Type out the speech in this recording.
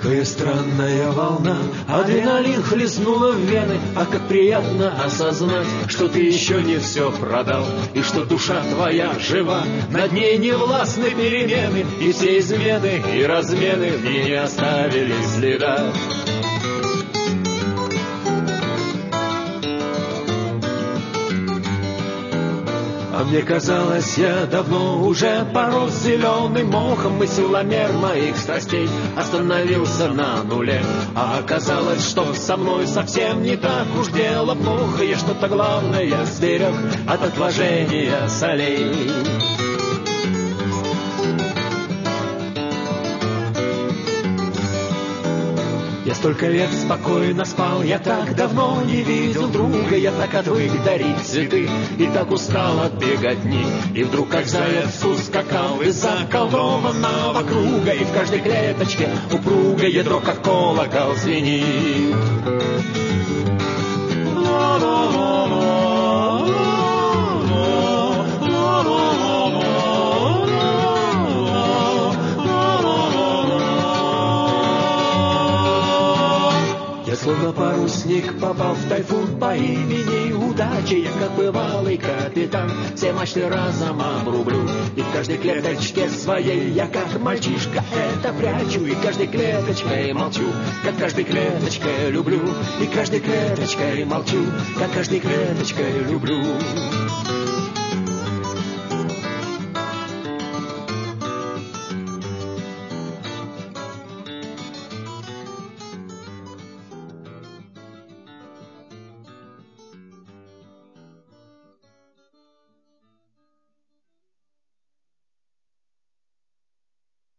Какая странная волна, адреналин хлестнула в вены, а как приятно осознать, что ты еще не все продал, и что душа твоя жива, над ней не властны перемены, и все измены и размены в ней не оставили следа. А мне казалось, я давно уже порос зеленым мохом, и силомер моих страстей остановился на нуле. А оказалось, что со мной совсем не так уж дело плохо, и что-то главное сберег от отложения солей. Я столько лет спокойно спал, я так давно не видел друга, я так отвык дарить цветы и так устал от беготни. И вдруг как заяц ускакал из заколдованного круга, и в каждой клеточке упруго ядро как колокол звенит. Словно парусник попал в тайфун по имени удачи, я как бывалый капитан все мачты разом обрублю, и в каждой клеточке своей я как мальчишка это прячу, и каждой клеточкой молчу, как каждой клеточкой люблю, и каждой клеточкой молчу, как каждой клеточкой люблю.